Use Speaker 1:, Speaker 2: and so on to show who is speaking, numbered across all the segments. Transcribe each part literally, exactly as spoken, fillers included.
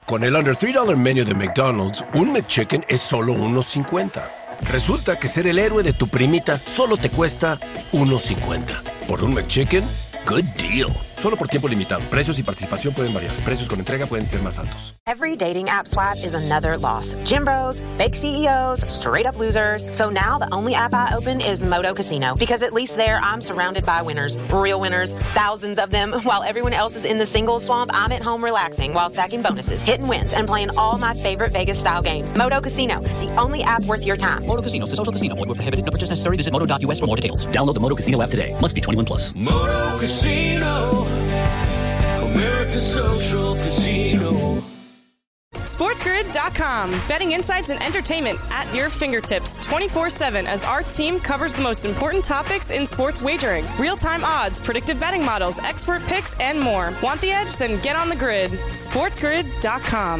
Speaker 1: Con el Under three dollar Menu de McDonald's, un McChicken es solo uno cincuenta. Resulta que ser el héroe de tu primita solo te cuesta uno cincuenta. Por un McChicken, good deal. Solo por tiempo limitado. Precios y participación pueden variar. Precios con entrega pueden ser más altos.
Speaker 2: Every dating app swipe is another loss. Gym bros, fake C E Os, straight up losers. So now the only app I open is Moto Casino. Because at least there I'm surrounded by winners. Real winners. Thousands of them. While everyone else is in the single swamp, I'm at home relaxing while stacking bonuses, hitting wins, and playing all my favorite Vegas-style games. Moto Casino. The only app worth your time.
Speaker 3: Moto Casino. The social casino. Void where prohibited. No purchase necessary. Visit moto dot u s for more details. Download the Moto Casino app today. Must be twenty-one plus.
Speaker 4: Moto Casino. American Social Casino.
Speaker 5: SportsGrid dot com. Betting insights and entertainment at your fingertips twenty-four seven as our team covers the most important topics in sports wagering. Real-time odds, predictive betting models, expert picks, and more. Want the edge? Then get on the grid. SportsGrid dot com.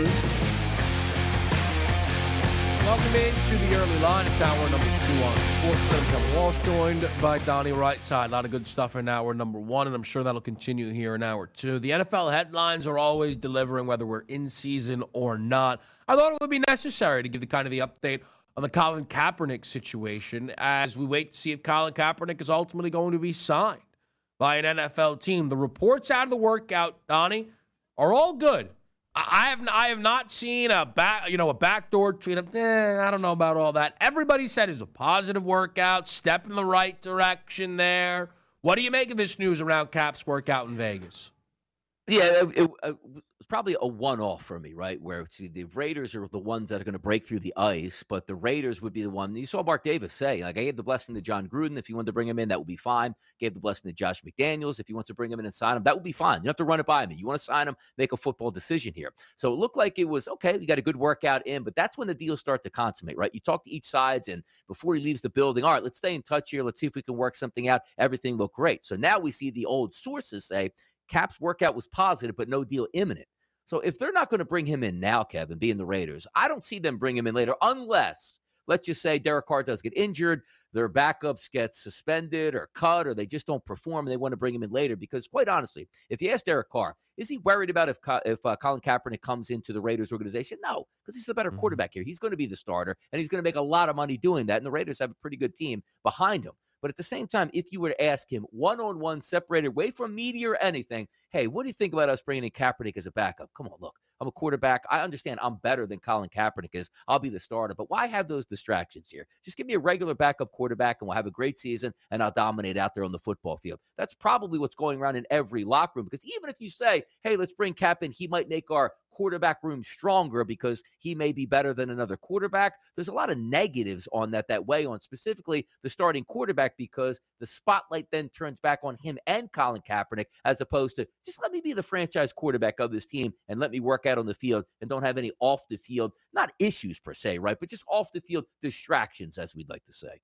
Speaker 6: Welcome into the early line. It's hour number two on Sports. Kevin Walsh joined by Donnie Rightside. A lot of good stuff in hour number one, and I'm sure that'll continue here in hour two. The N F L headlines are always delivering, whether we're in season or not. I thought it would be necessary to give the kind of the update on the Colin Kaepernick situation as we wait to see if Colin Kaepernick is ultimately going to be signed by an N F L team. The reports out of the workout, Donnie, are all good. I have I have not seen a back you know a backdoor tweet of eh, I don't know about all that. Everybody said it was a positive workout, step in the right direction there. What do you make of this news around Cap's workout in Vegas?
Speaker 7: Yeah, it, it, it was probably a one-off for me, right? Where see, the Raiders are the ones that are going to break through the ice, but the Raiders would be the one. You saw Mark Davis say, like, I gave the blessing to John Gruden. If he wanted to bring him in, that would be fine. Gave the blessing to Josh McDaniels. If he wants to bring him in and sign him, that would be fine. You don't have to run it by me. You want to sign him, make a football decision here. So it looked like it was, okay, we got a good workout in, but that's when the deals start to consummate, right? You talk to each sides, and before he leaves the building, all right, let's stay in touch here. Let's see if we can work something out. Everything looked great. So now we see the old sources say, Cap's workout was positive, but no deal imminent. So if they're not going to bring him in now, Kevin, being the Raiders, I don't see them bring him in later unless, let's just say Derek Carr does get injured, their backups get suspended or cut, or they just don't perform and they want to bring him in later. Because quite honestly, if you ask Derek Carr, is he worried about if if uh, Colin Kaepernick comes into the Raiders organization? No, because he's the better mm-hmm. quarterback here. He's going to be the starter, and he's going to make a lot of money doing that. And the Raiders have a pretty good team behind him. But at the same time, if you were to ask him one-on-one, separated away from media or anything, hey, what do you think about us bringing in Kaepernick as a backup? Come on, look, I'm a quarterback. I understand I'm better than Colin Kaepernick is. I'll be the starter. But why have those distractions here? Just give me a regular backup quarterback, and we'll have a great season, and I'll dominate out there on the football field. That's probably what's going around in every locker room. Because even if you say, hey, let's bring Cap in, he might make our quarterback room stronger because he may be better than another quarterback. There's a lot of negatives on that that way on specifically the starting quarterback, because the spotlight then turns back on him and Colin Kaepernick, as opposed to just let me be the franchise quarterback of this team and let me work out on the field and don't have any off the field, not issues per se, right? But just off the field distractions, as we'd like to say.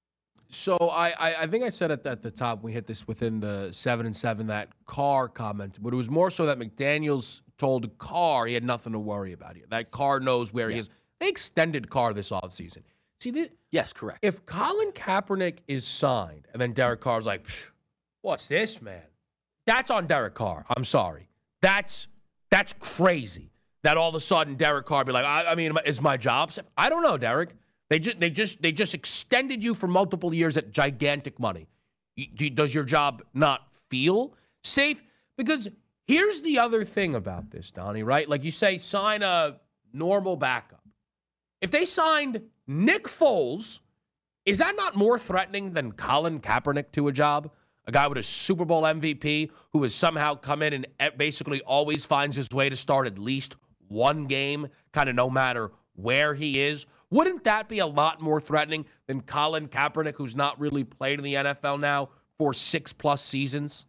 Speaker 6: So I, I, I think I said it at the top. We hit this within the seven and seven, that Carr comment, but it was more so that McDaniels told Carr he had nothing to worry about here. That Carr knows where yeah. he is. They extended Carr this offseason. See, this,
Speaker 7: yes, correct.
Speaker 6: If Colin Kaepernick is signed and then Derek Carr's like, what's this, man? That's on Derek Carr. I'm sorry. That's that's crazy. That all of a sudden Derek Carr be like, I, I mean, is my job safe? I don't know, Derek. They just they just they just extended you for multiple years at gigantic money. Does your job not feel safe? Because here's the other thing about this, Donnie, right? Like you say, sign a normal backup. If they signed Nick Foles, is that not more threatening than Colin Kaepernick to a job? A guy with a Super Bowl M V P who has somehow come in and basically always finds his way to start at least one game, kind of no matter where he is. Wouldn't that be a lot more threatening than Colin Kaepernick, who's not really played in the N F L now for six-plus seasons?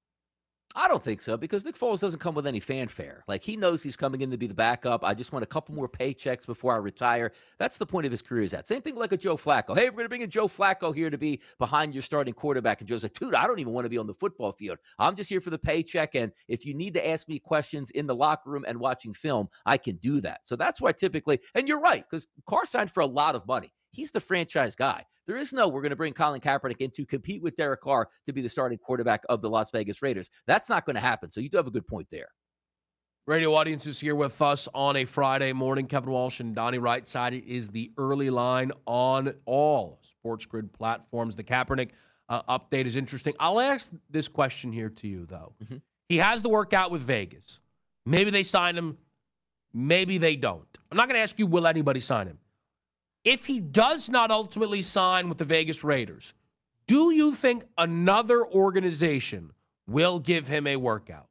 Speaker 7: I don't think so, because Nick Foles doesn't come with any fanfare. Like, he knows he's coming in to be the backup. I just want a couple more paychecks before I retire. That's the point of his career is at. Same thing like a Joe Flacco. Hey, we're going to bring in Joe Flacco here to be behind your starting quarterback. And Joe's like, dude, I don't even want to be on the football field. I'm just here for the paycheck. And if you need to ask me questions in the locker room and watching film, I can do that. So that's why typically, and you're right, because Carr signed for a lot of money. He's the franchise guy. There is no, we're going to bring Colin Kaepernick in to compete with Derek Carr to be the starting quarterback of the Las Vegas Raiders. That's not going to happen. So you do have a good point there.
Speaker 6: Radio audience is here with us on a Friday morning. Kevin Walsh and Donnie Right-Side. It is the early line on all Sports Grid platforms. The Kaepernick uh, update is interesting. I'll ask this question here to you, though. Mm-hmm. He has the workout with Vegas. Maybe they sign him. Maybe they don't. I'm not going to ask you, will anybody sign him? If he does not ultimately sign with the Vegas Raiders, do you think another organization will give him a workout?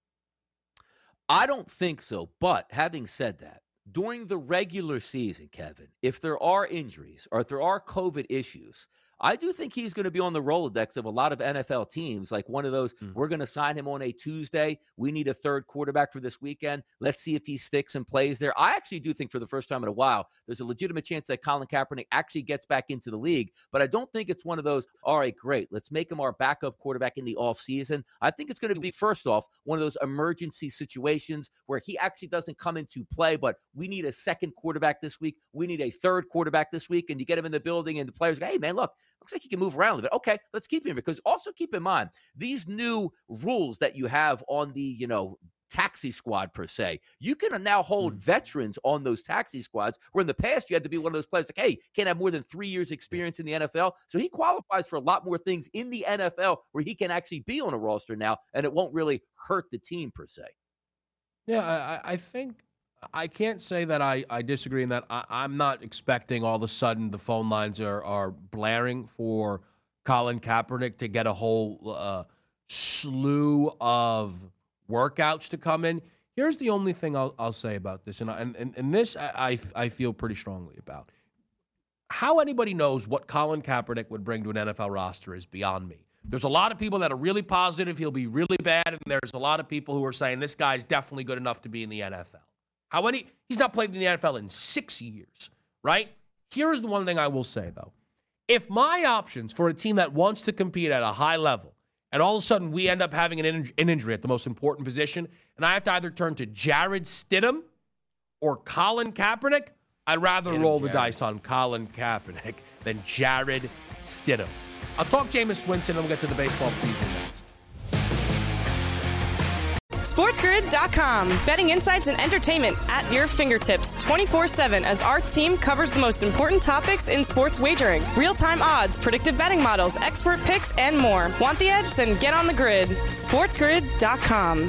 Speaker 7: I don't think so. But having said that, during the regular season, Kevin, if there are injuries or if there are COVID issues, I do think he's going to be on the Rolodex of a lot of N F L teams, like one of those, mm. we're going to sign him on a Tuesday. We need a third quarterback for this weekend. Let's see if he sticks and plays there. I actually do think for the first time in a while, there's a legitimate chance that Colin Kaepernick actually gets back into the league. But I don't think it's one of those, all right, great, let's make him our backup quarterback in the offseason. I think it's going to be, first off, one of those emergency situations where he actually doesn't come into play, but we need a second quarterback this week. We need a third quarterback this week. And you get him in the building and the players go, hey, man, look, looks like he can move around a little bit. Okay, let's keep him, because also keep in mind, these new rules that you have on the, you know, taxi squad per se, you can now hold mm. veterans on those taxi squads, where in the past you had to be one of those players like, hey, can't have more than three years experience in the N F L. So he qualifies for a lot more things in the N F L where he can actually be on a roster now, and it won't really hurt the team per se.
Speaker 6: Yeah, I, I think I can't say that I, I disagree in that. I, I'm not expecting all of a sudden the phone lines are, are blaring for Colin Kaepernick to get a whole uh, slew of workouts to come in. Here's the only thing I'll, I'll say about this, and, and, and, and this I, I, I feel pretty strongly about. How anybody knows what Colin Kaepernick would bring to an N F L roster is beyond me. There's a lot of people that are really positive he'll be really bad, and there's a lot of people who are saying this guy's definitely good enough to be in the N F L. How many? He's not played in the N F L in six years, right? Here's the one thing I will say, though. If my options for a team that wants to compete at a high level, and all of a sudden we end up having an, in- an injury at the most important position, and I have to either turn to Jarrett Stidham or Colin Kaepernick, I'd rather Get roll him, the Jared. dice on Colin Kaepernick than Jarrett Stidham. I'll talk Jameis Winston, and we'll get to the baseball preview next.
Speaker 5: SportsGrid dot com. Betting insights and entertainment at your fingertips twenty-four seven as our team covers the most important topics in sports wagering. Real-time odds, predictive betting models, expert picks, and more. Want the edge? Then get on the grid. SportsGrid dot com.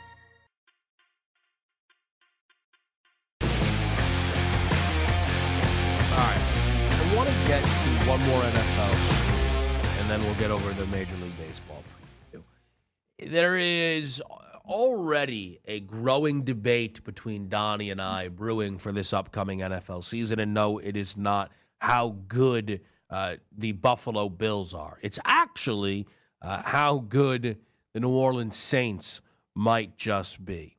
Speaker 6: All right. I want to get to one more N F L, and then we'll get over the Major League Baseball preview. There is already a growing debate between Donnie and I brewing for this upcoming N F L season. And no, it is not how good uh, the Buffalo Bills are. It's actually uh, how good the New Orleans Saints might just be.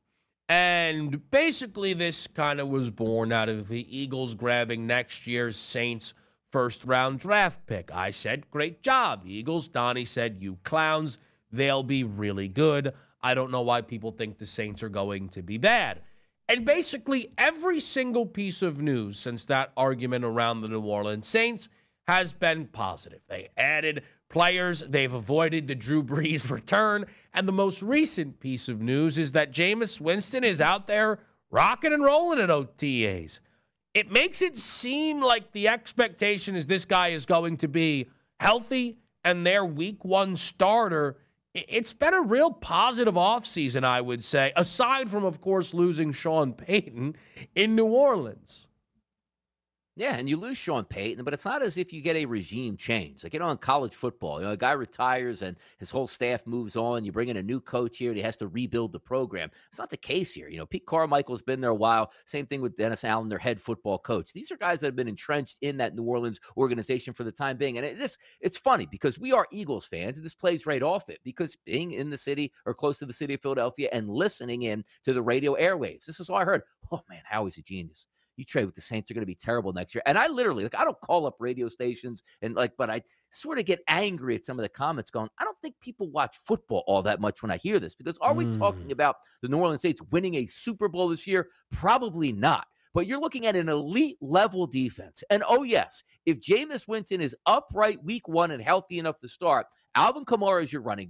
Speaker 6: And basically this kind of was born out of the Eagles grabbing next year's Saints first-round draft pick. I said, great job, Eagles. Donnie said, you clowns, they'll be really good. I don't know why people think the Saints are going to be bad. And basically every single piece of news since that argument around the New Orleans Saints has been positive. They added players. They've avoided the Drew Brees return. And the most recent piece of news is that Jameis Winston is out there rocking and rolling at O T As. It makes it seem like the expectation is this guy is going to be healthy and their week one starter. It's been a real positive offseason, I would say, aside from, of course, losing Sean Payton in New Orleans.
Speaker 7: Yeah, and you lose Sean Payton, but it's not as if you get a regime change. Like, you know, in college football, you know, a guy retires and his whole staff moves on. You bring in a new coach here and he has to rebuild the program. It's not the case here. You know, Pete Carmichael's been there a while. Same thing with Dennis Allen, their head football coach. These are guys that have been entrenched in that New Orleans organization for the time being. And it is, it's funny because we are Eagles fans, and this plays right off it because being in the city or close to the city of Philadelphia and listening in to the radio airwaves, this is all I heard. Oh, man, Howie's a genius. You trade with the Saints are going to be terrible next year. And I literally, like, I don't call up radio stations and like, but I sort of get angry at some of the comments going, I don't think people watch football all that much when I hear this, because are we mm. talking about the New Orleans Saints winning a Super Bowl this year? Probably not. But you're looking at an elite level defense. And oh yes, if Jameis Winston is upright week one and healthy enough to start, Alvin Kamara is your running back.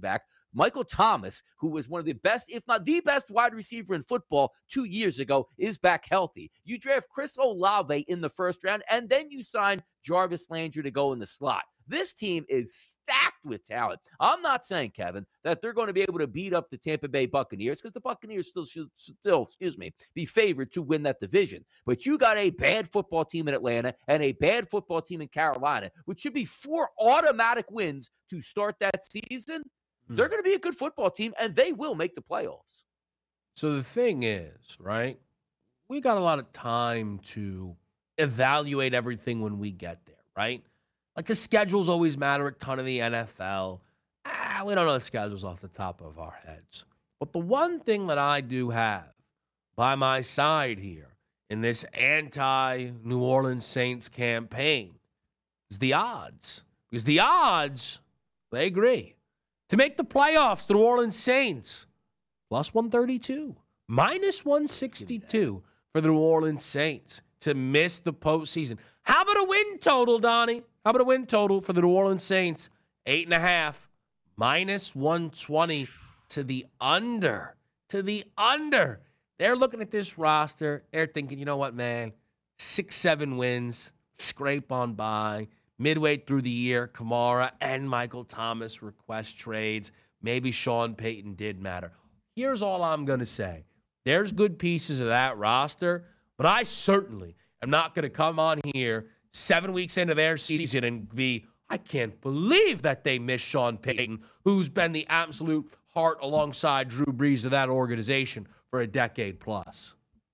Speaker 7: Michael Thomas, who was one of the best, if not the best wide receiver in football two years ago, is back healthy. You draft Chris Olave in the first round, and then you sign Jarvis Landry to go in the slot. This team is stacked with talent. I'm not saying, Kevin, that they're going to be able to beat up the Tampa Bay Buccaneers because the Buccaneers still should still, excuse me, be favored to win that division. But you got a bad football team in Atlanta and a bad football team in Carolina, which should be four automatic wins to start that season. Hmm. They're going to be a good football team, and they will make the playoffs.
Speaker 6: So the thing is, right, we got a lot of time to evaluate everything when we get there, right? Like, the schedules always matter a ton of the N F L. Ah, we don't know the schedules off the top of our heads. But the one thing that I do have by my side here in this anti-New Orleans Saints campaign is the odds. Because the odds, they agree. To make the playoffs, the New Orleans Saints, plus one thirty-two, minus one sixty-two for the New Orleans Saints to miss the postseason. How about a win total, Donnie? How about a win total for the New Orleans Saints? Eight and a half, minus one twenty to the under. To the under. They're looking at this roster. They're thinking, you know what, man? Six, seven wins, scrape on by. Midway through the year, Kamara and Michael Thomas request trades. Maybe Sean Payton did matter. Here's all I'm going to say. There's good pieces of that roster, but I certainly am not going to come on here seven weeks into their season and be, I can't believe that they missed Sean Payton, who's been the absolute heart alongside Drew Brees of that organization for a decade plus.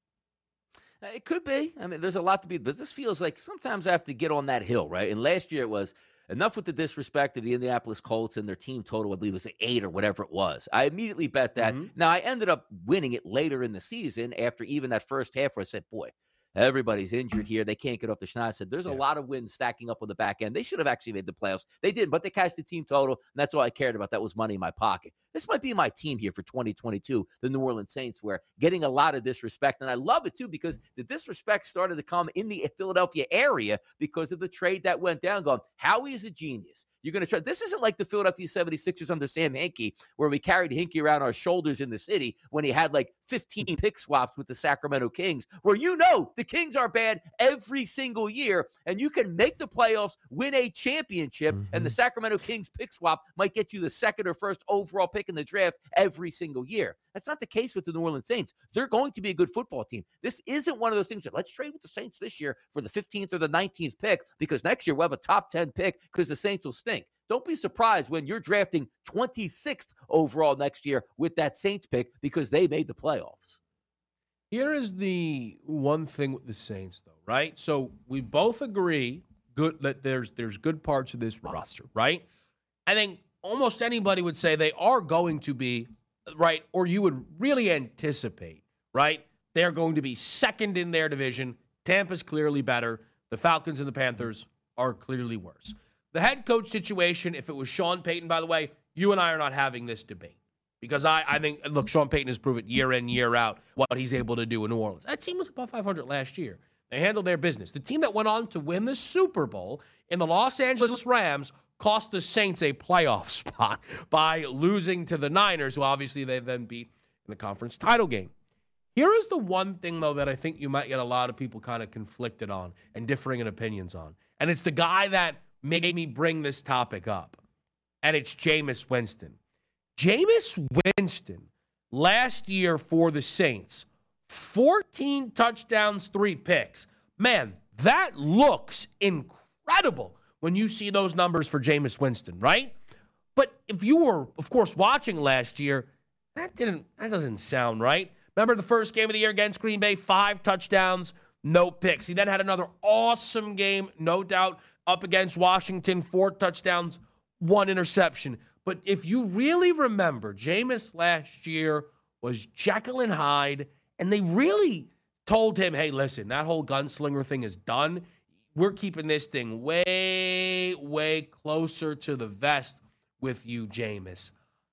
Speaker 7: It could be. I mean, there's a lot to be, but this feels like sometimes I have to get on that hill, right? And last year it was enough with the disrespect of the Indianapolis Colts and their team total, I believe it was eight or whatever it was. I immediately bet that. Mm-hmm. Now, I ended up winning it later in the season after even that first half where I said, boy, everybody's injured here. They can't get off the schneid. I said, there's a yeah. lot of wins stacking up on the back end. They should have actually made the playoffs. They didn't, but they cashed the team total, and that's all I cared about. That was money in my pocket. This might be my team here for twenty twenty-two, the New Orleans Saints, where getting a lot of disrespect, and I love it, too, because the disrespect started to come in the Philadelphia area because of the trade that went down, going, Howie is a genius. You're going to try. This isn't like the Philadelphia seventy-sixers under Sam Hinkie, where we carried Hinkie around our shoulders in the city when he had like fifteen pick swaps with the Sacramento Kings, where you know the Kings are bad every single year, and you can make the playoffs, win a championship, mm-hmm. and the Sacramento Kings pick swap might get you the second or first overall pick in the draft every single year. That's not the case with the New Orleans Saints. They're going to be a good football team. This isn't one of those things that let's trade with the Saints this year for the fifteenth or the nineteenth pick because next year we'll have a top ten pick because the Saints will stink. Don't be surprised when you're drafting twenty-sixth overall next year with that Saints pick because they made the playoffs.
Speaker 6: Here is the one thing with the Saints, though, right? So we both agree good that there's there's good parts of this roster, right? I think almost anybody would say they are going to be, right, or you would really anticipate, right? They're going to be second in their division. Tampa's clearly better. The Falcons and the Panthers are clearly worse. The head coach situation, if it was Sean Payton, by the way, you and I are not having this debate. Because I, I think, look, Sean Payton has proven year in, year out what he's able to do in New Orleans. That team was above five hundred last year. They handled their business. The team that went on to win the Super Bowl in the Los Angeles Rams cost the Saints a playoff spot by losing to the Niners, who obviously they then beat in the conference title game. Here is the one thing, though, that I think you might get a lot of people kind of conflicted on and differing in opinions on. And it's the guy that made me bring this topic up. And it's Jameis Winston. Jameis Winston, last year for the Saints, fourteen touchdowns, three picks. Man, that looks incredible when you see those numbers for Jameis Winston, right? But if you were, of course, watching last year, that didn't, that doesn't sound right. Remember the first game of the year against Green Bay, five touchdowns, no picks. He then had another awesome game, no doubt, up against Washington, four touchdowns, one interception. But if you really remember, Jameis last year was Jekyll and Hyde, and they really told him, hey, listen, that whole gunslinger thing is done. We're keeping this thing way, way closer to the vest with you, Jameis.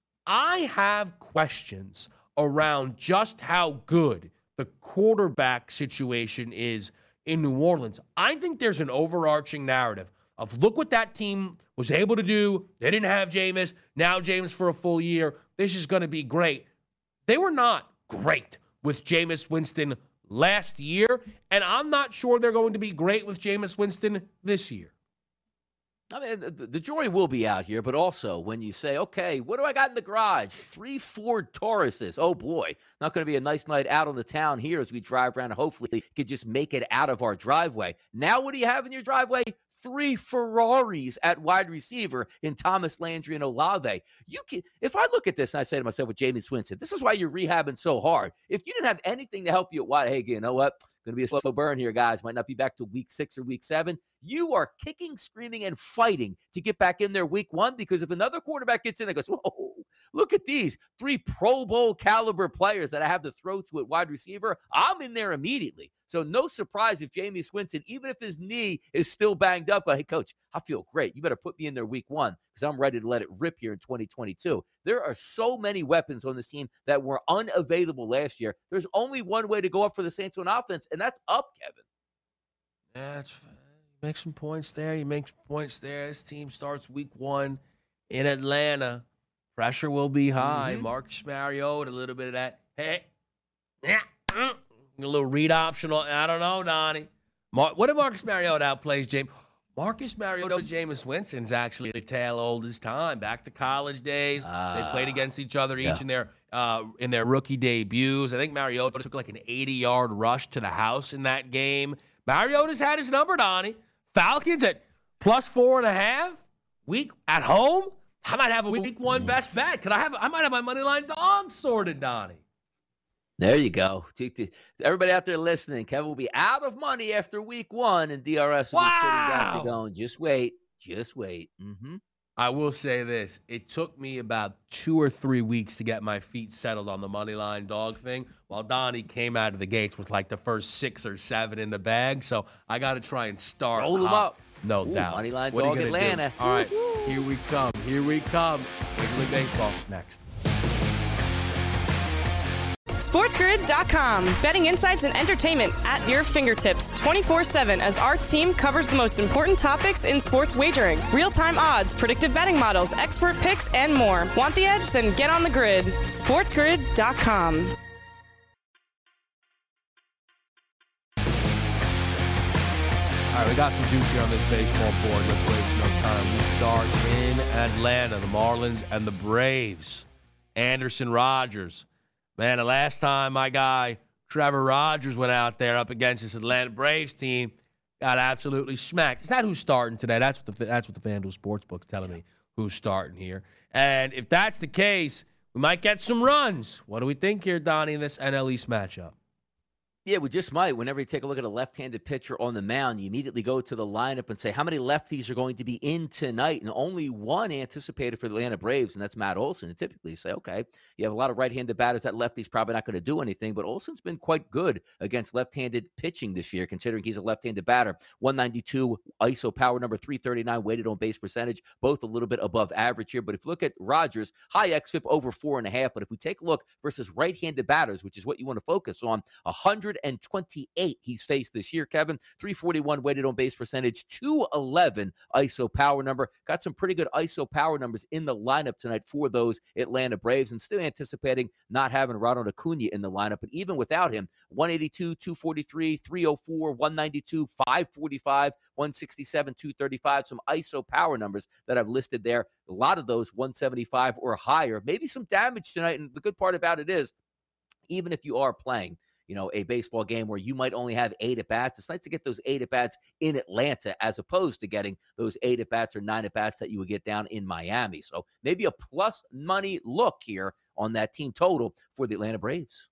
Speaker 6: I have questions around just how good the quarterback situation is in New Orleans. I think there's an overarching narrative of look what that team was able to do. They didn't have Jameis. Now Jameis for a full year. This is going to be great. They were not great with Jameis Winston last year, and I'm not sure they're going to be great with Jameis Winston this year.
Speaker 7: I mean, the, the jury will be out here, but also when you say, okay, what do I got in the garage? Three Ford Tauruses. Oh, boy. Not going to be a nice night out on the town here as we drive around and hopefully could just make it out of our driveway. Now what do you have in your driveway? Three Ferraris at wide receiver in Thomas Landry and Olave. You can, if I look at this and I say to myself with Jameis Winston, this is why you're rehabbing so hard. If you didn't have anything to help you at wide, hey, you know what? Going to be a slow burn here, guys. Might not be back to week six or week seven. You are kicking, screaming, and fighting to get back in there week one because if another quarterback gets in and goes, whoa, look at these three Pro Bowl caliber players that I have to throw to at wide receiver, I'm in there immediately. So no surprise if Jameis Winston, even if his knee is still banged up, go, hey, coach, I feel great. You better put me in there week one because I'm ready to let it rip here in twenty twenty-two. There are so many weapons on this team that were unavailable last year. There's only one way to go up for the Saints on offense, and that's up, Kevin.
Speaker 6: Yeah, that's fine. You make some points there. You make some points there. This team starts week one in Atlanta. Pressure will be high. Mm-hmm. Marcus Mariota, a little bit of that. Hey, yeah, mm. A little read optional. I don't know, Donnie. Mar- what if Marcus Mariota outplays James? Marcus Mariota and Jameis Winston's actually the tail old his time. Back to college days. Uh, they played against each other each yeah. in their uh, in their rookie debuts. I think Mariota took like an eighty-yard rush to the house in that game. Mariota's had his number, Donnie. Falcons at plus four and a half. Week at home. I might have a week one best bet. Could I have? I might have my money line dog sorted, Donnie.
Speaker 7: There you go. Everybody out there listening, Kevin will be out of money after week one, and D R S will
Speaker 6: wow.
Speaker 7: be sitting down there going, just wait, just wait. Mm-hmm.
Speaker 6: I will say this. It took me about two or three weeks to get my feet settled on the money line dog thing, while Donnie came out of the gates with like the first six or seven in the bag. So I got to try and start.
Speaker 7: Roll them up.
Speaker 6: No
Speaker 7: Ooh,
Speaker 6: doubt.
Speaker 7: Money line
Speaker 6: what
Speaker 7: dog Atlanta.
Speaker 6: Do? All right, here we come. Here we come. Major League Baseball next.
Speaker 5: SportsGrid dot com. Betting insights and entertainment at your fingertips twenty-four seven as our team covers the most important topics in sports wagering. Real-time odds, predictive betting models, expert picks, and more. Want the edge? Then get on the grid. SportsGrid dot com.
Speaker 6: All right, we got some juice here on this baseball board. Let's waste no time. We start in Atlanta, the Marlins and the Braves. Anderson Rogers. Man, the last time my guy Trevor Rogers went out there up against this Atlanta Braves team, got absolutely smacked. It's not who's starting today. That's what the that's what the FanDuel Sportsbook's telling me who's starting here. And if that's the case, we might get some runs. What do we think here, Donnie, in this N L East matchup?
Speaker 7: Yeah, we just might. Whenever you take a look at a left-handed pitcher on the mound, you immediately go to the lineup and say, how many lefties are going to be in tonight? And only one anticipated for the Atlanta Braves, and that's Matt Olson. And typically you say, okay, you have a lot of right-handed batters. That lefty's probably not going to do anything, but Olson's been quite good against left-handed pitching this year, considering he's a left-handed batter. one ninety-two I S O power number, three thirty-nine weighted on base percentage, both a little bit above average here. But if you look at Rogers, high X F I P over four and a half. But if we take a look versus right-handed batters, which is what you want to focus on, one hundred twenty-eight he's faced this year, Kevin. three forty-one weighted on base percentage, two eleven I S O power number. Got some pretty good I S O power numbers in the lineup tonight for those Atlanta Braves, and still anticipating not having Ronald Acuna in the lineup. But even without him, one eighty-two, two forty-three, three oh four, one ninety-two, five forty-five, one sixty-seven, two thirty-five. Some I S O power numbers that I've listed there. A lot of those one seventy-five or higher. Maybe some damage tonight, and the good part about it is, even if you are playing, you know, a baseball game where you might only have eight at-bats, it's nice to get those eight at-bats in Atlanta as opposed to getting those eight at-bats or nine at-bats that you would get down in Miami. So maybe a plus money look here on that team total for the Atlanta Braves.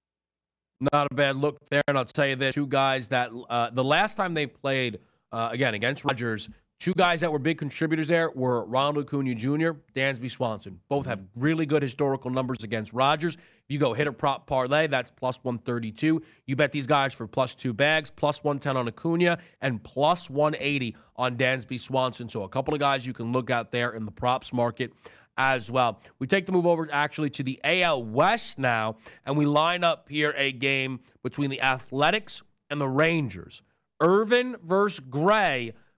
Speaker 6: Not a bad look there, and I'll tell you this, two guys that uh, the last time they played, uh, again, against Rogers, two guys that were big contributors there were Ronald Acuna Junior, Dansby Swanson. Both have really good historical numbers against Rogers. If you go hit a prop parlay, that's plus one thirty-two. You bet these guys for plus two bags, plus one ten on Acuna, and plus one eighty on Dansby Swanson. So a couple of guys you can look out there in the props market as well. We take the move over actually to the A L West now, and we line up here a game between the Athletics and the Rangers. Irvin versus Gray.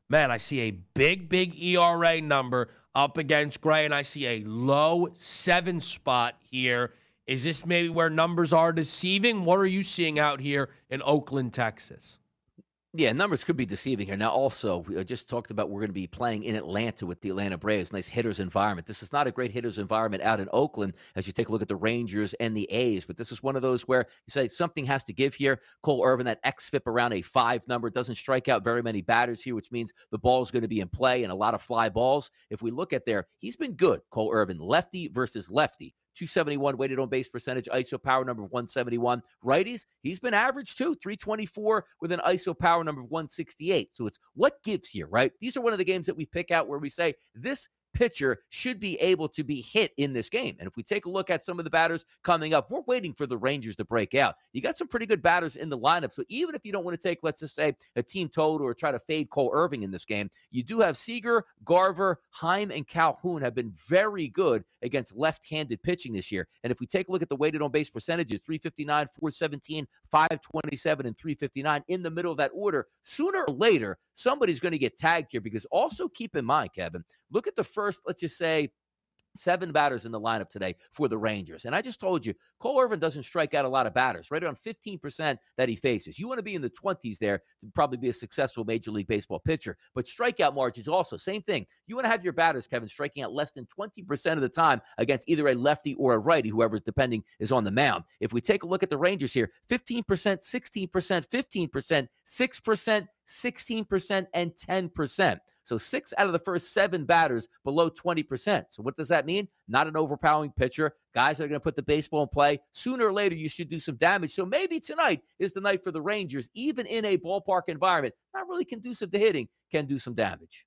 Speaker 6: man, I see a big, big E R A number up against Gray, and I see a low seven spot here. Is this maybe where numbers are deceiving? What are you seeing out here in Oakland, Texas?
Speaker 7: Yeah, numbers could be deceiving here. Now, also, we just talked about we're going to be playing in Atlanta with the Atlanta Braves. Nice hitters environment. This is not a great hitters environment out in Oakland as you take a look at the Rangers and the A's. But this is one of those where you say something has to give here. Cole Irvin, that X F I P around a five number, doesn't strike out very many batters here, which means the ball is going to be in play and a lot of fly balls. If we look at there, he's been good, Cole Irvin, lefty versus lefty. two seventy-one weighted on base percentage, I S O power number of one seventy-one. Righties, he's been average too, three twenty-four with an I S O power number of one sixty-eight. So it's what gives here, right? These are one of the games that we pick out where we say this pitcher should be able to be hit in this game. And if we take a look at some of the batters coming up, we're waiting for the Rangers to break out. You got some pretty good batters in the lineup. So even if you don't want to take, let's just say, a team total or try to fade Cole Irvin in this game, you do have Seager, Garver, Heim, and Calhoun have been very good against left-handed pitching this year. And if we take a look at the weighted on base percentages, three fifty-nine, four seventeen, five twenty-seven, and three fifty-nine in the middle of that order, sooner or later, somebody's going to get tagged here because also keep in mind, Kevin, look at the first First, let's just say, seven batters in the lineup today for the Rangers. And I just told you, Cole Irvin doesn't strike out a lot of batters, right around fifteen percent that he faces. You want to be in the twenties there to probably be a successful Major League Baseball pitcher. But strikeout margins also, same thing. You want to have your batters, Kevin, striking out less than twenty percent of the time against either a lefty or a righty, whoever's depending is on the mound. If we take a look at the Rangers here, fifteen percent, sixteen percent, fifteen percent, six percent, sixteen percent, and ten percent. So six out of the first seven batters below twenty percent. So what does that mean? Not an overpowering pitcher. Guys that are going to put the baseball in play. Sooner or later, you should do some damage. So maybe tonight is the night for the Rangers, even in a ballpark environment, not really conducive to hitting, can do some damage.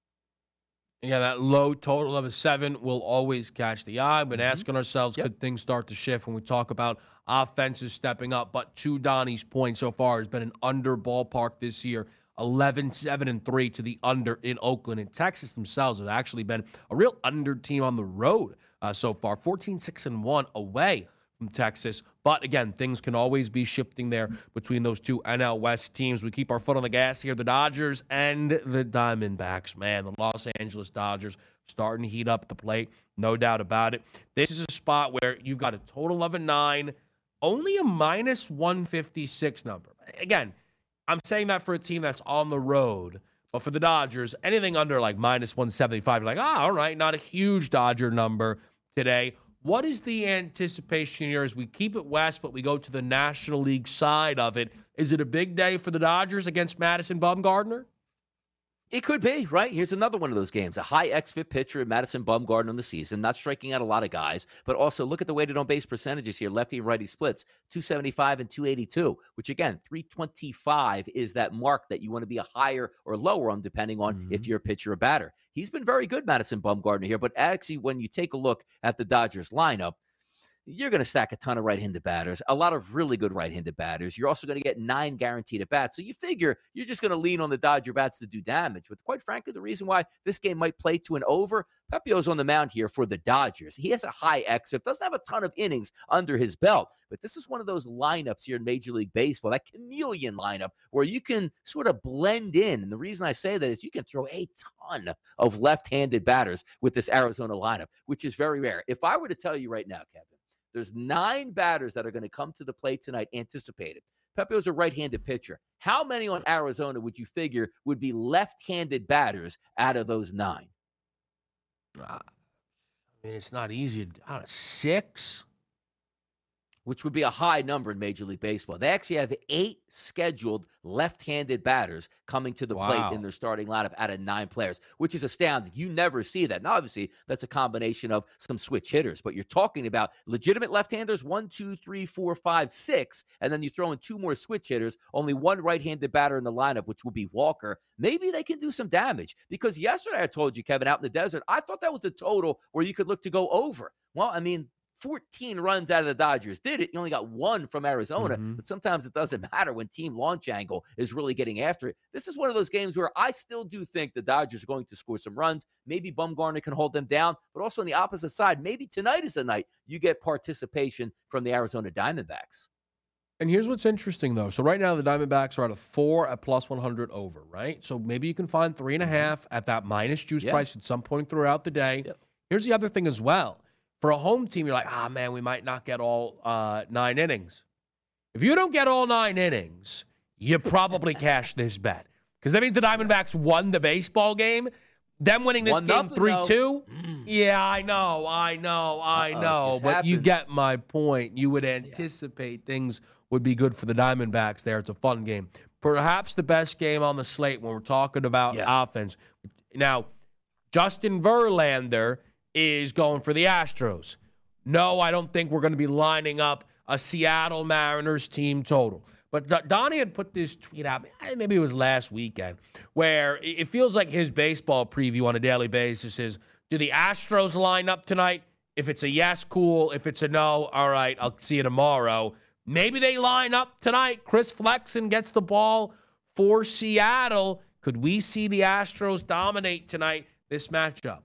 Speaker 6: Yeah, that low total of a seven will always catch the eye. We've been mm-hmm. asking ourselves, yep. could things start to shift when we talk about offenses stepping up? But to Donnie's point so far, has been an under ballpark this year. eleven, seven, and three to the under in Oakland. And Texas themselves have actually been a real under team on the road uh, so far. fourteen, six, and one away from Texas. But again, things can always be shifting there between those two N L West teams. We keep our foot on the gas here. The Dodgers and the Diamondbacks. Man, the Los Angeles Dodgers starting to heat up the plate. No doubt about it. This is a spot where you've got a total of a nine, only a minus one fifty-six number. Again, I'm saying that for a team that's on the road. But for the Dodgers, anything under like minus one seventy-five, you're like, ah, all right, not a huge Dodger number today. What is the anticipation here as we keep it west, but we go to the National League side of it? Is it a big day for the Dodgers against Madison Bumgarner?
Speaker 7: It could be, right? Here's another one of those games. A high X F I P pitcher in Madison Bumgarner on the season, not striking out a lot of guys, but also look at the weighted on base percentages here. Lefty and righty splits, two seventy-five and two eighty-two, which again, three twenty-five is that mark that you want to be a higher or lower on depending on mm-hmm. if you're a pitcher or batter. He's been very good, Madison Bumgarner here, but actually when you take a look at the Dodgers lineup, you're going to stack a ton of right-handed batters, a lot of really good right-handed batters. You're also going to get nine guaranteed at bats. So you figure you're just going to lean on the Dodger bats to do damage. But quite frankly, the reason why this game might play to an over, Pepio's on the mound here for the Dodgers. He has a high X F I P, doesn't have a ton of innings under his belt. But this is one of those lineups here in Major League Baseball, that chameleon lineup where you can sort of blend in. And the reason I say that is you can throw a ton of left-handed batters with this Arizona lineup, which is very rare. If I were to tell you right now, Kevin, there's nine batters that are going to come to the plate tonight anticipated. Pepio's a right-handed pitcher. How many on Arizona would you figure would be left-handed batters out of those nine?
Speaker 6: Uh, I mean, it's not easy. I don't know, six?
Speaker 7: Which would be a high number in Major League Baseball. They actually have eight scheduled left-handed batters coming to the wow. plate in their starting lineup out of nine players, which is astounding. You never see that. Now, obviously, that's a combination of some switch hitters, but you're talking about legitimate left-handers, one, two, three, four, five, six, and then you throw in two more switch hitters, only one right-handed batter in the lineup, which will be Walker. Maybe they can do some damage, because yesterday I told you, Kevin, out in the desert, I thought that was a total where you could look to go over. Well, I mean, fourteen runs out of the Dodgers did it. You only got one from Arizona, mm-hmm. but sometimes it doesn't matter when team launch angle is really getting after it. This is one of those games where I still do think the Dodgers are going to score some runs. Maybe Bumgarner can hold them down, but also on the opposite side, maybe tonight is the night you get participation from the Arizona Diamondbacks.
Speaker 6: And here's what's interesting, though. So right now, the Diamondbacks are at a four at plus one hundred over, right? So maybe you can find three and a half at that minus juice
Speaker 7: Yeah.
Speaker 6: price at some point throughout the day.
Speaker 7: Yep.
Speaker 6: Here's the other thing as well. For a home team, you're like, ah, man, we might not get all uh, nine innings. If you don't get all nine innings, you probably cash this bet. Because that means the Diamondbacks won the baseball game. Them winning this
Speaker 7: One
Speaker 6: game
Speaker 7: nothing,
Speaker 6: three two.
Speaker 7: though.
Speaker 6: Yeah, I know, I know, I
Speaker 7: Uh-oh, it
Speaker 6: know.
Speaker 7: just
Speaker 6: But you
Speaker 7: happened.
Speaker 6: get my point. You would anticipate things would be good for the Diamondbacks there. It's a fun game. Perhaps the best game on the slate when we're talking about
Speaker 7: Yeah.
Speaker 6: offense. Now, Justin Verlander is going for the Astros. No, I don't think we're going to be lining up a Seattle Mariners team total. But D- Donnie had put this tweet out, maybe it was last weekend, where it it feels like his baseball preview on a daily basis is, do the Astros line up tonight? If it's a yes, cool. If it's a no, all right, I'll see you tomorrow. Maybe they line up tonight. Chris Flexen gets the ball for Seattle. Could we see the Astros dominate tonight, this matchup?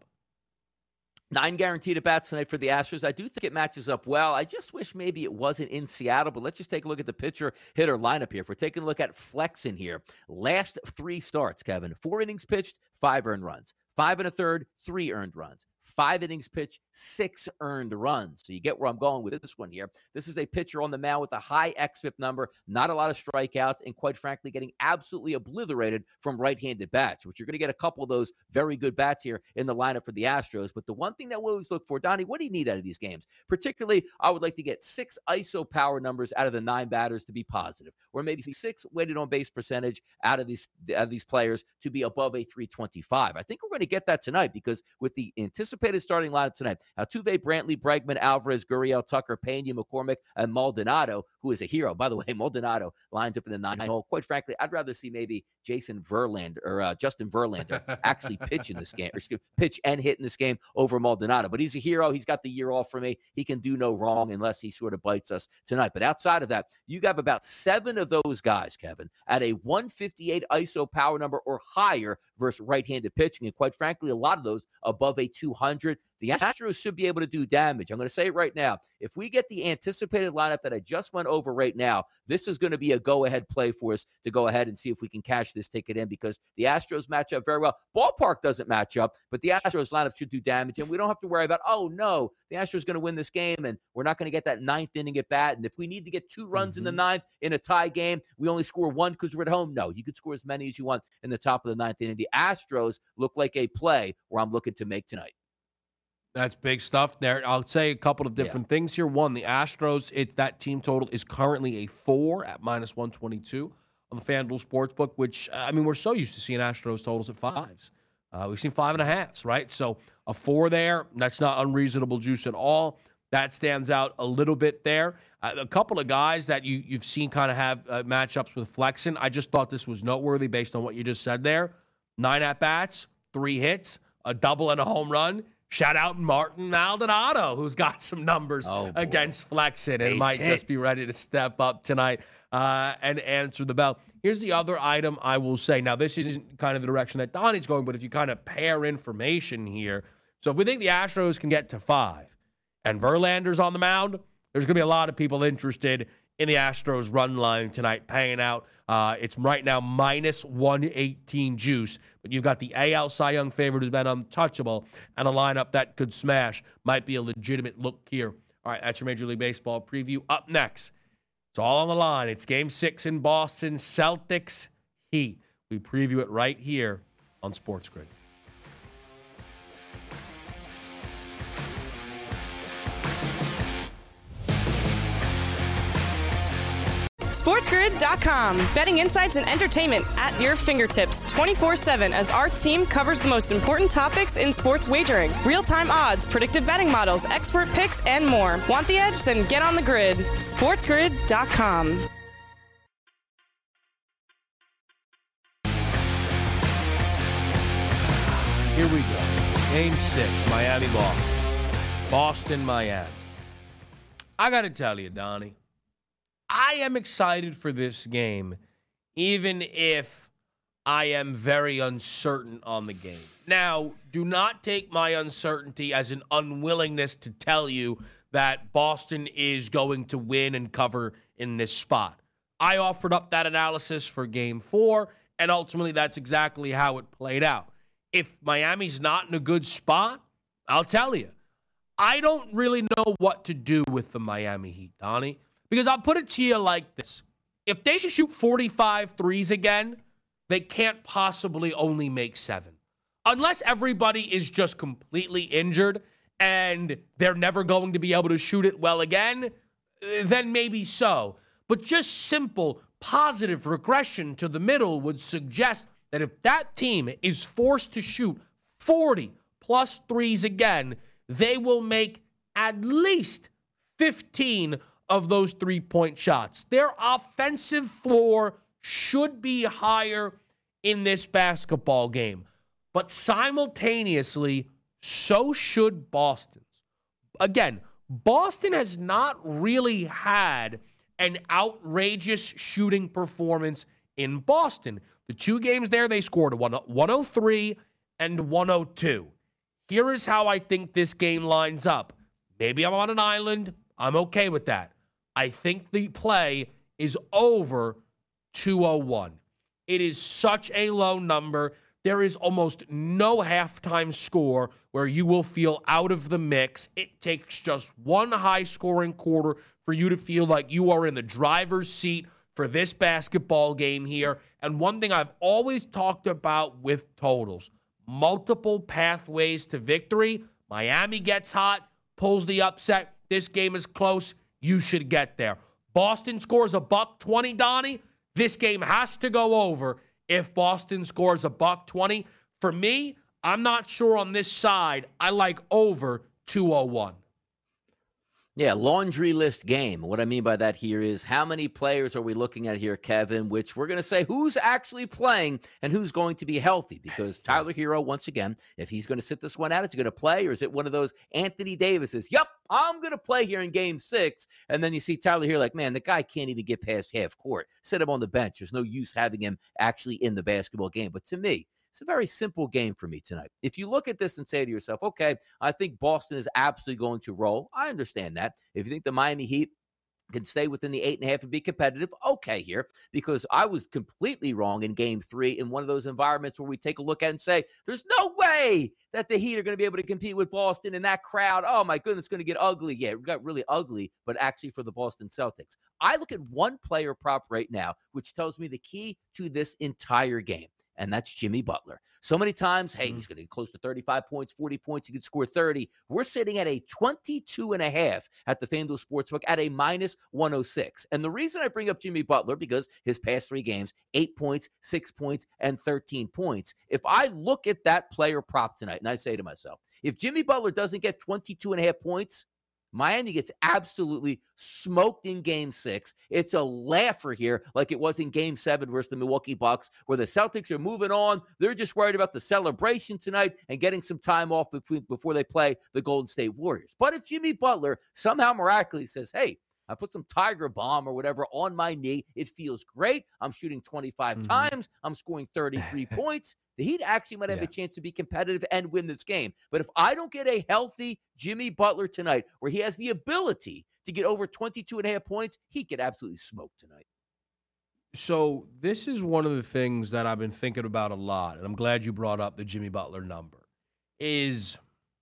Speaker 7: Nine guaranteed at bats tonight for the Astros. I do think it matches up well. I just wish maybe it wasn't in Seattle, but let's just take a look at the pitcher hitter lineup here. If we're taking a look at Flexen here, last three starts, Kevin, four innings pitched, five earned runs, five and a third, three earned runs. Five innings pitched, six earned runs. So you get where I'm going with this one here. This is a pitcher on the mound with a high X F I P number, not a lot of strikeouts, and quite frankly, getting absolutely obliterated from right-handed bats, which you're going to get a couple of those very good bats here in the lineup for the Astros. But the one thing that we always look for, Donnie, what do you need out of these games? Particularly, I would like to get six I S O power numbers out of the nine batters to be positive, or maybe six weighted on base percentage out of these, out of these players to be above a three twenty-five. I think we're going to get that tonight because with the anticipated starting lineup tonight, Altuve, Brantley, Bregman, Alvarez, Gurriel, Tucker, Pena, McCormick, and Maldonado, who is a hero. By the way, Maldonado lines up in the nine hole. Quite frankly, I'd rather see maybe Jason Verlander or uh, Justin Verlander actually pitch in this game, or excuse, pitch and hit in this game over Maldonado. But he's a hero. He's got the year off for me. He can do no wrong unless he sort of bites us tonight. But outside of that, you have about seven of those guys, Kevin, at a one fifty-eight I S O power number or higher versus right-handed pitching. And quite frankly, a lot of those above a two hundred. The Astros should be able to do damage. I'm going to say it right now. If we get the anticipated lineup that I just went over right now, this is going to be a go-ahead play for us to go ahead and see if we can cash this ticket in because the Astros match up very well. Ballpark doesn't match up, but the Astros lineup should do damage, and we don't have to worry about, oh, no, the Astros are going to win this game, and we're not going to get that ninth inning at bat. And if we need to get two runs mm-hmm. in the ninth in a tie game, we only score one because we're at home. No, you could score as many as you want in the top of the ninth inning. The Astros look like a play where I'm looking to make tonight.
Speaker 6: That's big stuff there. I'll say a couple of different yeah. things here. One, the Astros, it, that team total is currently a four at minus one twenty-two on the FanDuel Sportsbook, which, I mean, we're so used to seeing Astros totals at fives. Uh, we've seen five and a halves, right? So a four there, that's not unreasonable juice at all. That stands out a little bit there. Uh, a couple of guys that you, you've seen kind of have uh, matchups with Flexen. I just thought this was noteworthy based on what you just said there. Nine at-bats, three hits, a double and a home run. Shout out Martin Maldonado, who's got some numbers oh, against Flexen and might hit. just be ready to step up tonight uh, and answer the bell. Here's the other item I will say. Now, this isn't kind of the direction that Donnie's going, but if you kind of pair information here. So if we think the Astros can get to five and Verlander's on the mound, there's going to be a lot of people interested in the Astros run line tonight, paying out. Uh, it's right now minus one eighteen juice, but you've got the A L Cy Young favorite who's been untouchable, and a lineup that could smash. Might be a legitimate look here. All right, that's your Major League Baseball preview. Up next, it's all on the line. It's Game six in Boston, Celtics Heat. We preview it right here on Sports Grid.
Speaker 5: SportsGrid dot com. Betting insights and entertainment at your fingertips twenty-four seven as our team covers the most important topics in sports wagering. Real-time odds, predictive betting models, expert picks, and more. Want the edge? Then get on the grid. SportsGrid dot com.
Speaker 6: Here we go. Game six, Miami, Boston. Boston, Miami. I got to tell you, Donnie, I am excited for this game, even if I am very uncertain on the game. Now, do not take my uncertainty as an unwillingness to tell you that Boston is going to win and cover in this spot. I offered up that analysis for game four, and ultimately that's exactly how it played out. If Miami's not in a good spot, I'll tell you, I don't really know what to do with the Miami Heat, Donnie, because I'll put it to you like this. If they should shoot forty-five threes again, they can't possibly only make seven. Unless everybody is just completely injured and they're never going to be able to shoot it well again, then maybe so. But just simple positive regression to the middle would suggest that if that team is forced to shoot forty plus threes again, they will make at least fifteen of those three-point shots. Their offensive floor should be higher in this basketball game. But simultaneously, so should Boston's. Again, Boston has not really had an outrageous shooting performance in Boston. The two games there, they scored one oh three and one oh two. Here is how I think this game lines up. Maybe I'm on an island. I'm okay with that. I think the play is over two oh one. It is such a low number. There is almost no halftime score where you will feel out of the mix. It takes just one high-scoring quarter for you to feel like you are in the driver's seat for this basketball game here. And one thing I've always talked about with totals, multiple pathways to victory. Miami gets hot, pulls the upset. This game is close. You should get there. Boston scores a buck twenty, Donnie. This game has to go over if Boston scores a buck twenty. For me, I'm not sure on this side. I like over two oh one.
Speaker 7: Yeah, laundry list game. What I mean by that here is how many players are we looking at here, Kevin, which we're going to say who's actually playing and who's going to be healthy, because Tyler Hero, once again, if he's going to sit this one out, is he going to play, or is it one of those Anthony Davises? Yep, I'm going to play here in game six. And then you see Tyler Hero like, man, the guy can't even get past half court. Sit him on the bench. There's no use having him actually in the basketball game. But to me, it's a very simple game for me tonight. If you look at this and say to yourself, okay, I think Boston is absolutely going to roll. I understand that. If you think the Miami Heat can stay within the eight and a half and be competitive, okay here, because I was completely wrong in game three in one of those environments where we take a look at and say, there's no way that the Heat are going to be able to compete with Boston and that crowd. Oh my goodness, it's going to get ugly. Yeah, it got really ugly, but actually for the Boston Celtics. I look at one player prop right now, which tells me the key to this entire game. And that's Jimmy Butler. So many times, hey, he's going to get close to thirty-five points, forty points. He could score thirty. We're sitting at a twenty-two and a half at the FanDuel Sportsbook at a minus one oh six. And the reason I bring up Jimmy Butler, because his past three games, eight points, six points, and thirteen points. If I look at that player prop tonight, and I say to myself, if Jimmy Butler doesn't get twenty-two and a half points, Miami gets absolutely smoked in game six. It's a laugher here, like it was in game seven versus the Milwaukee Bucks, where the Celtics are moving on. They're just worried about the celebration tonight and getting some time off between, before they play the Golden State Warriors. But if Jimmy Butler somehow miraculously says, hey, I put some Tiger Balm or whatever on my knee, it feels great. I'm shooting twenty-five mm-hmm. times. I'm scoring thirty-three points. The Heat actually might have yeah. a chance to be competitive and win this game. But if I don't get a healthy Jimmy Butler tonight, where he has the ability to get over twenty-two and a half points, he could absolutely smoke tonight.
Speaker 6: So this is one of the things that I've been thinking about a lot, and I'm glad you brought up the Jimmy Butler number, is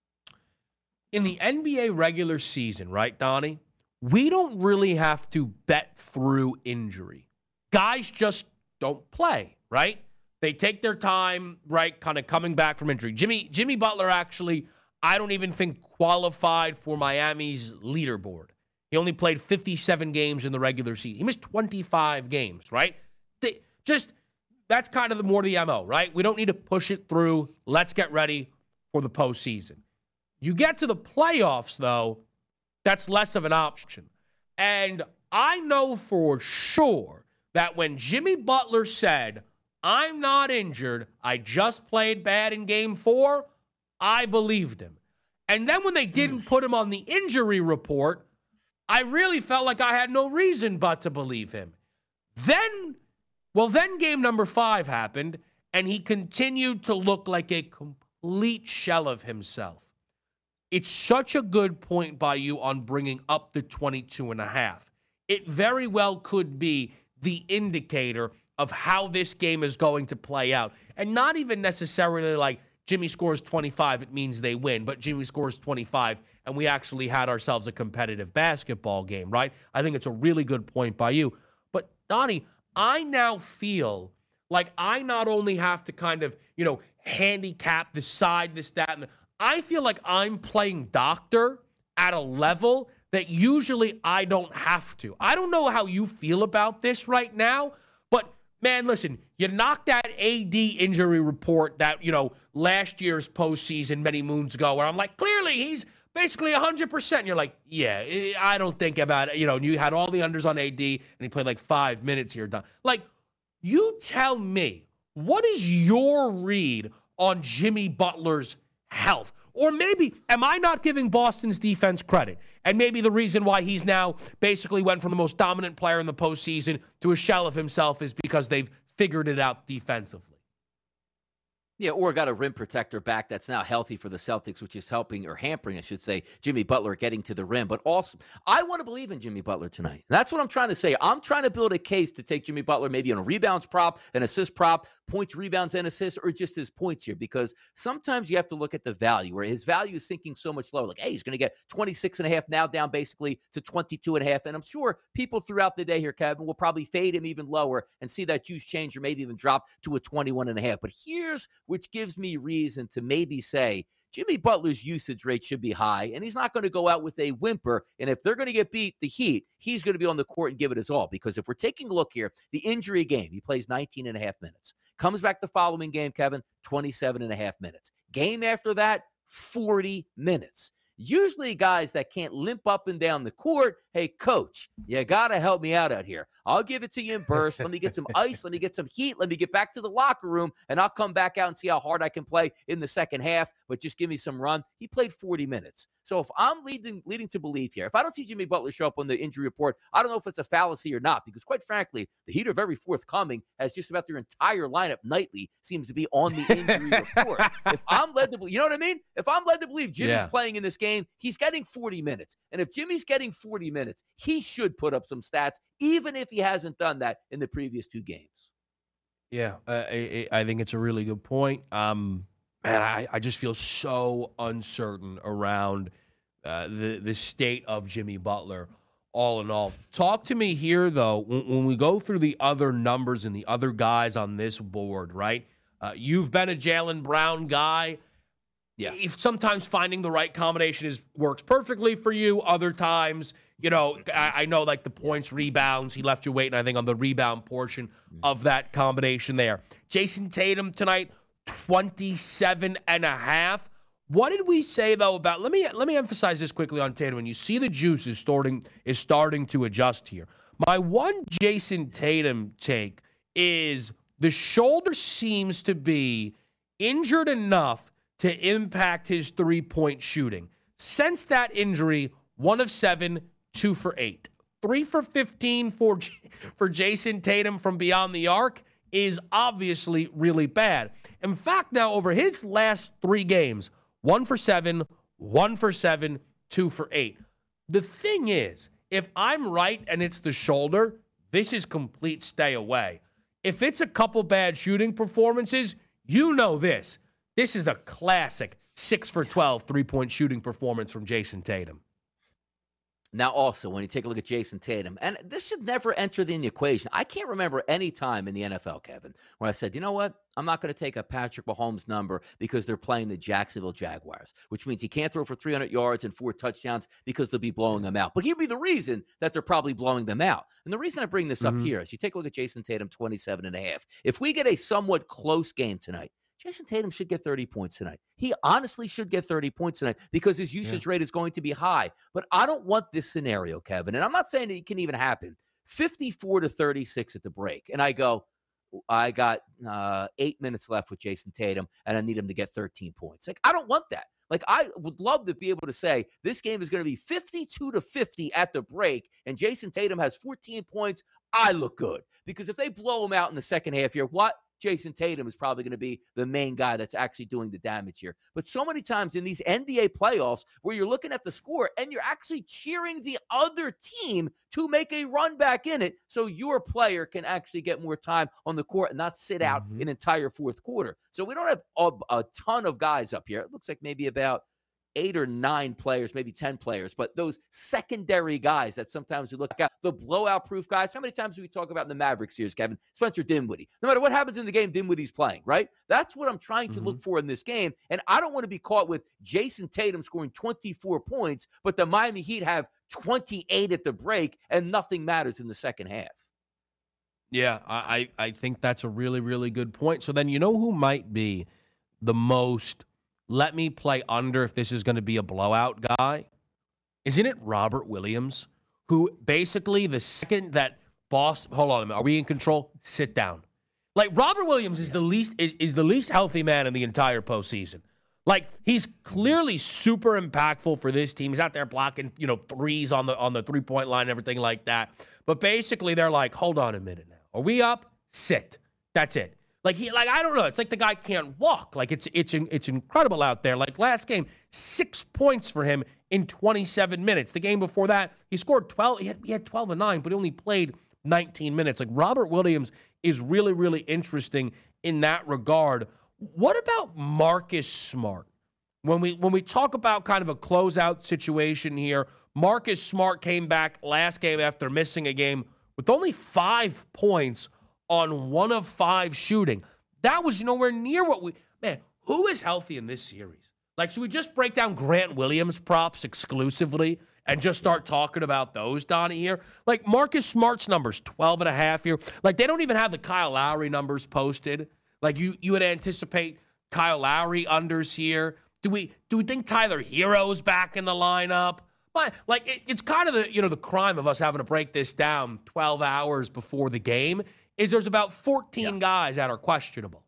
Speaker 6: in the N B A regular season, right, Donnie? We don't really have to bet through injury. Guys just don't play, right? They take their time, right, kind of coming back from injury. Jimmy Jimmy Butler actually, I don't even think qualified for Miami's leaderboard. He only played fifty-seven games in the regular season. He missed twenty-five games, right? They, just, that's kind of the more the M O, right? We don't need to push it through. Let's get ready for the postseason. You get to the playoffs, though, that's less of an option. And I know for sure that when Jimmy Butler said, I'm not injured, I just played bad in game four, I believed him. And then when they didn't put him on the injury report, I really felt like I had no reason but to believe him. Then, well, then game number five happened, and he continued to look like a complete shell of himself. it's such a good point by you on bringing up the twenty-two and a half. It very well could be the indicator of how this game is going to play out. And not even necessarily like Jimmy scores twenty-five, it means they win, but Jimmy scores twenty-five and we actually had ourselves a competitive basketball game, right? I think it's a really good point by you. But Donnie, I now feel like I not only have to kind of, you know, handicap, decide this, that, and the, I feel like I'm playing doctor at a level that usually I don't have to. I don't know how you feel about this right now, but man, listen, you knocked that A D injury report that, you know, last year's postseason many moons ago where I'm like, clearly he's basically one hundred percent. And you're like, yeah, I don't think about it. You know, and you had all the unders on A D and he played like five minutes here. Done. Like, you tell me, what is your read on Jimmy Butler's health? Or maybe, am I not giving Boston's defense credit? And maybe the reason why he's now basically went from the most dominant player in the postseason to a shell of himself is because they've figured it out defensively.
Speaker 7: Yeah, or got a rim protector back that's now healthy for the Celtics, which is helping or hampering, I should say, Jimmy Butler getting to the rim. But also, I want to believe in Jimmy Butler tonight. That's what I'm trying to say. I'm trying to build a case to take Jimmy Butler maybe on a rebounds prop, an assist prop, points, rebounds, and assists, or just his points here. Because sometimes you have to look at the value, where his value is sinking so much lower. Like, hey, he's going to get twenty-six and a half, now down basically to twenty-two and a half. And I'm sure people throughout the day here, Kevin, will probably fade him even lower and see that juice change or maybe even drop to a twenty-one and a half. But here's which gives me reason to maybe say Jimmy Butler's usage rate should be high, and he's not going to go out with a whimper. And if they're going to get beat, the Heat, he's going to be on the court and give it his all. Because if we're taking a look here, the injury game, he plays nineteen and a half minutes. Comes back the following game, Kevin, twenty-seven and a half minutes. Game after that, forty minutes. Usually guys that can't limp up and down the court, hey, coach, you got to help me out out here. I'll give it to you in bursts. Let me get some ice. Let me get some heat. Let me get back to the locker room, and I'll come back out and see how hard I can play in the second half, but just give me some run. He played forty minutes. So if I'm leading leading to believe here, if I don't see Jimmy Butler show up on the injury report, I don't know if it's a fallacy or not, because quite frankly, the Heat are very forthcoming, as just about their entire lineup nightly seems to be on the injury report. If I'm led to believe, you know what I mean? If I'm led to believe Jimmy's yeah. playing in this game, he's getting forty minutes. And if Jimmy's getting forty minutes, he should put up some stats, even if he hasn't done that in the previous two games.
Speaker 6: Yeah, uh, I, I think it's a really good point. Um, man, I, I just feel so uncertain around uh, the, the state of Jimmy Butler, all in all. Talk to me here, though, when, when we go through the other numbers and the other guys on this board, right? Uh, you've been a Jaylen Brown guy. Yeah. If sometimes finding the right combination is works perfectly for you. Other times, you know, I, I know like the points, rebounds, he left you waiting, I think, on the rebound portion of that combination there. Jason Tatum tonight, twenty-seven and a half. What did we say, though, about, let me let me emphasize this quickly on Tatum. When you see the juice is starting, is starting to adjust here. My one Jason Tatum take is the shoulder seems to be injured enough to impact his three-point shooting. Since that injury, one of seven, two for eight. Three for fifteen for, for Jason Tatum from beyond the arc is obviously really bad. In fact, now over his last three games, one for seven, one for seven, two for eight. The thing is, if I'm right and it's the shoulder, this is complete stay away. If it's a couple bad shooting performances, you know this. This is a classic six for twelve three-point shooting performance from Jason Tatum.
Speaker 7: Now, also, when you take a look at Jason Tatum, and this should never enter in the equation. I can't remember any time in the N F L, Kevin, where I said, you know what? I'm not going to take a Patrick Mahomes number because they're playing the Jacksonville Jaguars, which means he can't throw for three hundred yards and four touchdowns because they'll be blowing them out. But he'll be the reason that they're probably blowing them out. And the reason I bring this mm-hmm. up here is you take a look at Jason Tatum, twenty-seven and a half. If we get a somewhat close game tonight, Jason Tatum should get thirty points tonight. He honestly should get thirty points tonight because his usage yeah. rate is going to be high. But I don't want this scenario, Kevin, and I'm not saying it can even happen. fifty-four to thirty-six at the break, and I go, I got uh, eight minutes left with Jason Tatum, and I need him to get thirteen points. Like, I don't want that. Like, I would love to be able to say this game is going to be fifty-two to fifty at the break, and Jason Tatum has fourteen points. I look good. Because if they blow him out in the second half here, what? Jason Tatum is probably going to be the main guy that's actually doing the damage here. But so many times in these N B A playoffs where you're looking at the score and you're actually cheering the other team to make a run back in it so your player can actually get more time on the court and not sit out
Speaker 6: Mm-hmm.
Speaker 7: an entire fourth quarter. So we don't have a, a ton of guys up here. It looks like maybe about eight or nine players, maybe ten players, but those secondary guys that sometimes we look at, the blowout-proof guys. How many times do we talk about in the Mavericks series, Kevin? Spencer Dinwiddie. No matter what happens in the game, Dinwiddie's playing, right? That's what I'm trying to
Speaker 6: Mhm.
Speaker 7: look for in this game, and I don't want to be caught with Jason Tatum scoring twenty-four points, but the Miami Heat have twenty-eight at the break, and nothing matters in the second half.
Speaker 6: Yeah, I, I I think that's a really, really good point. So then you know who might be the most let me play under if this is going to be a blowout guy? Isn't it Robert Williams, who basically the second that Boston, hold on a minute, are we in control? Sit down. Like Robert Williams is the least is, is the least healthy man in the entire postseason. Like he's clearly super impactful for this team. He's out there blocking, you know, threes on the on the three-point line and everything like that. But basically they're like, hold on a minute now. Are we up? Sit. That's it. Like he, like I don't know. It's like the guy can't walk. Like it's it's it's incredible out there. Like last game, six points for him in twenty-seven minutes. The game before that, he scored twelve. He had, he had twelve and nine, but he only played nineteen minutes. Like Robert Williams is really really interesting in that regard. What about Marcus Smart? When we when we talk about kind of a closeout situation here, Marcus Smart came back last game after missing a game with only five points on one of five shooting. That was nowhere near what we... Man, who is healthy in this series? Like, should we just break down Grant Williams props exclusively and just start talking about those, Donnie, here? Like, Marcus Smart's numbers, twelve and a half here. Like, they don't even have the Kyle Lowry numbers posted. Like, you you would anticipate Kyle Lowry unders here. Do we do we think Tyler Hero's back in the lineup? But, like, it, it's kind of the, you know, the crime of us having to break this down twelve hours before the game is there's about fourteen yeah. guys that are questionable.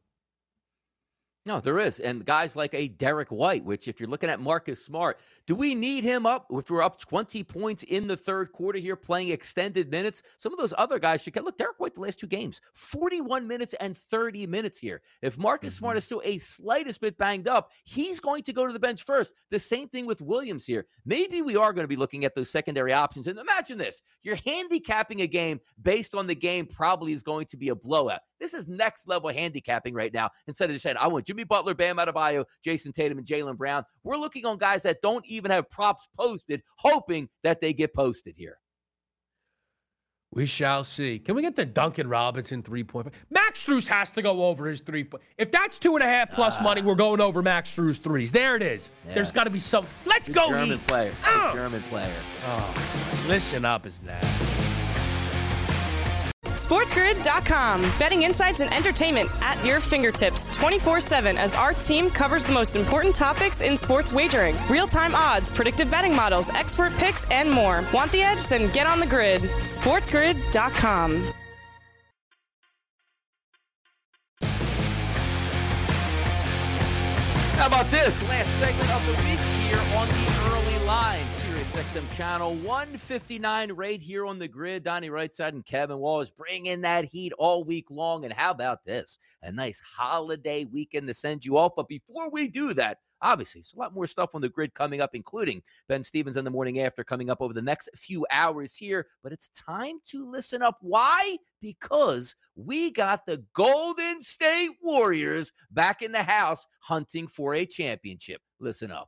Speaker 7: No, there is. And guys like a Derek White, which if you're looking at Marcus Smart, do we need him up? If we're up twenty points in the third quarter here, playing extended minutes, some of those other guys should get, look, Derek White, the last two games, forty-one minutes and thirty minutes here. If Marcus mm-hmm. Smart is still a slightest bit banged up, he's going to go to the bench first. The same thing with Williams here. Maybe we are going to be looking at those secondary options. And imagine this, you're handicapping a game based on the game probably is going to be a blowout. This is next level handicapping right now. Instead of just saying, I want Jimmy Butler, Bam Adebayo, Jason Tatum, and Jaylen Brown. We're looking on guys that don't even have props posted, hoping that they get posted here.
Speaker 6: We shall see. Can we get the Duncan Robinson three-point? Max Strus has to go over his three-point. If that's two and a half plus uh, money, we're going over Max Strus threes. There it is. Yeah. There's got to be some. Let's
Speaker 7: Good
Speaker 6: go,
Speaker 7: German
Speaker 6: Heat.
Speaker 7: player.
Speaker 6: Oh.
Speaker 7: Good German player.
Speaker 6: Oh. Listen up, is that?
Speaker 5: SportsGrid dot com. Betting insights and entertainment at your fingertips twenty-four seven as our team covers the most important topics in sports wagering. Real-time odds, predictive betting models, expert picks, and more. Want the edge? Then get on the grid. SportsGrid dot com.
Speaker 7: How about this? Last segment of the week here on the early line. Sirius X M channel one fifty-nine right here on the grid. Donnie Rightside and Kevin Wallace bringing that heat all week long. And how about this? A nice holiday weekend to send you off. But before we do that, obviously, there's a lot more stuff on the grid coming up, including Ben Stevens in the morning after coming up over the next few hours here. But it's time to listen up. Why? Because we got the Golden State Warriors back in the house hunting for a championship. Listen up.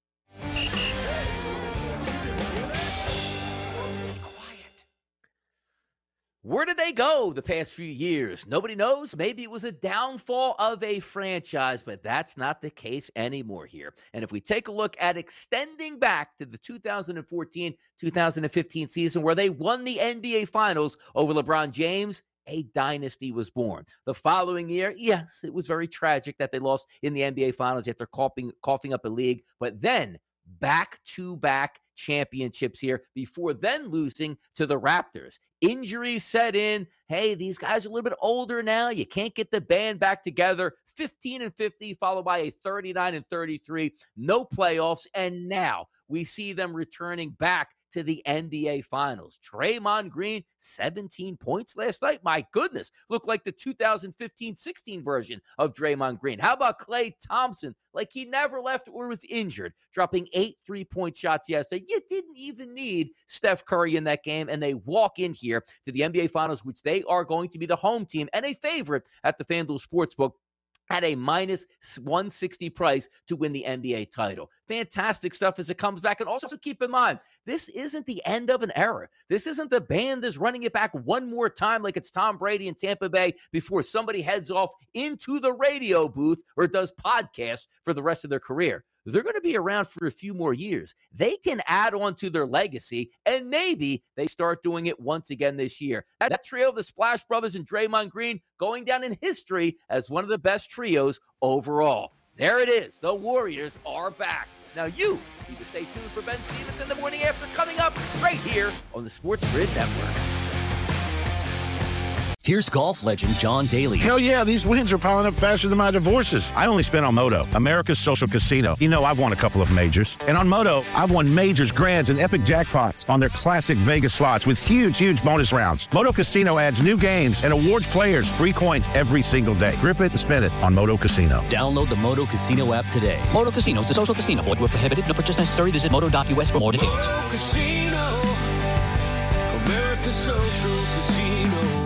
Speaker 7: Where did they go the past few years? Nobody knows. Maybe it was a downfall of a franchise, but that's not the case anymore here. And if we take a look at extending back to the two thousand fourteen two thousand fifteen season where they won the N B A Finals over LeBron James, a dynasty was born. The following year, yes, it was very tragic that they lost in the N B A Finals after coughing, coughing up a league, but then back-to-back championships here before then losing to the Raptors. Injuries set in. Hey, these guys are a little bit older now. You can't get the band back together. fifteen and fifty followed by a thirty-nine and thirty-three. No playoffs. And now we see them returning back to the N B A Finals. Draymond Green, seventeen points last night. My goodness, looked like the two thousand fifteen sixteen version of Draymond Green. How about Klay Thompson? Like he never left or was injured, dropping eight three-point shots yesterday. You didn't even need Steph Curry in that game, and they walk in here to the N B A Finals, which they are going to be the home team and a favorite at the FanDuel Sportsbook at a minus one sixty price to win the N B A title. Fantastic stuff as it comes back. And also keep in mind, this isn't the end of an era. This isn't the band is running it back one more time like it's Tom Brady in Tampa Bay before somebody heads off into the radio booth or does podcasts for the rest of their career. They're going to be around for a few more years. They can add on to their legacy, and maybe they start doing it once again this year. That, that trio of the Splash Brothers and Draymond Green going down in history as one of the best trios overall. There it is. The Warriors are back. Now you need to stay tuned for Ben Stevens in the morning after coming up right here on the Sports Grid Network.
Speaker 3: Here's golf legend John Daly.
Speaker 8: Hell yeah, these wins are piling up faster than my divorces. I only spent on Moto, America's social casino. You know, I've won a couple of majors. And on Moto, I've won majors, grands, and epic jackpots on their classic Vegas slots with huge, huge bonus rounds. Moto Casino adds new games and awards players free coins every single day. Grip it and spend it on Moto Casino.
Speaker 3: Download the Moto Casino app today. Moto Casino is a social casino. Void where prohibited. No purchase necessary. Visit moto dot u s for more details.
Speaker 4: Moto Casino, America's social casino.